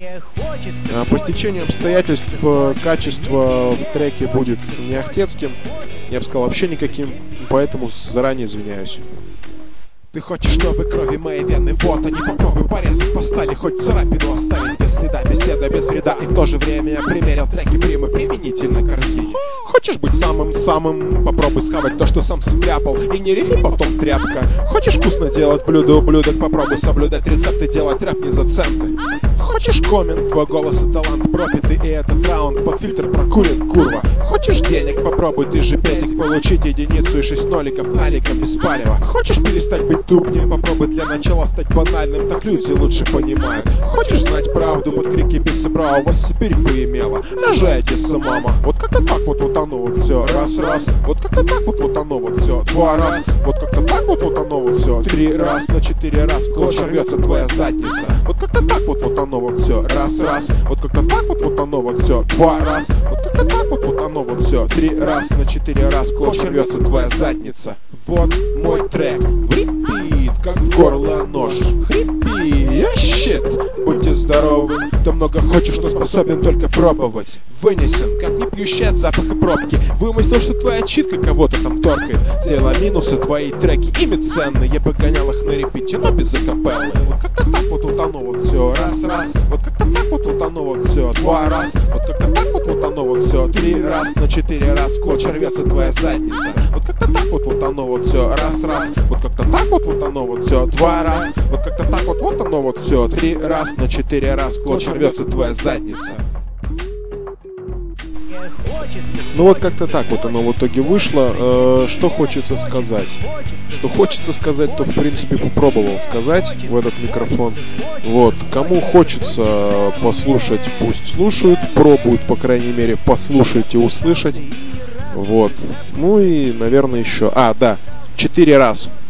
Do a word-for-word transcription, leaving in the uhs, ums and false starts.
А по стечению обстоятельств качество в треке будет не ахтецким, я бы сказал, вообще никаким, поэтому заранее извиняюсь. Ты хочешь, чтобы крови моей вены, вот они, попробуй порезать по стали, хоть царапину оставить без следа, беседа без вреда. И в то же время я примерил треки примы применительно к корзине. Хочешь быть самым-самым, попробуй схавать то, что сам состряпал, и не реви потом тряпка. Хочешь вкусно делать блюдо, ублюдок, попробуй соблюдать рецепты, делать рэп не за центы. Хочешь коммент, твой голос и талант пропиты, и этот раунд под фильтр прокурит, курва. Хочешь денег, попробуй, ты же педик, получить единицу и шесть ноликов наликом без палева. Хочешь перестать быть тупнее, попробуй для начала стать банальным, так люди лучше понимают. Хочешь знать правду, под крики Писы Брау вас Сибирь поимела. Рожайтесь, мама, вот как-то так вот вот оно вот все, раз-раз. Вот как-то так вот вот оно вот все, два раз. Вот как-то так вот вот оно вот все, три раз, на четыре раз в клочья рвется твоя задница. Вот как-то так вот вот оно вот все, раз-раз. Вот как-то так вот вот оно вот все, два раз. Вот как-то так вот вот оно вот все, три раз, на четыре раз в клочья рвется твоя задница. Вот мой трек, в репит, как в горло нож. Хрипи, я щит, будьте здоровы. Ты много хочешь, но способен только пробовать. Вынесен, как не пьющий от запаха пробки. Вымыслил, что твоя читка кого-то там торкает. Сделала минусы, твои треки ими ценны. Я бы гонял их на репите, но без акапеллы. Вот как-то так вот вот оно вот все, раз-раз. Вот как-то так вот вот оно вот все, два раз. Вот как-то так вот вот оно вот все, три раз, на четыре раз в клочья рвется твоя задница. Вот как-то так вот вот оно вот все, раз-раз. Вот как-то так вот вот оно вот все, два раз. Вот как-то так вот вот оно вот все, три раз, на четыре раз в клочья рвется твоя задница. Ну вот как-то так вот оно в итоге вышло. Э, что хочется сказать? Что хочется сказать, то в принципе попробовал сказать в этот микрофон. Вот. Кому хочется послушать, пусть слушают, пробуют, по крайней мере, послушать и услышать. Вот. Ну и, наверное, еще... А, да, четыре раза.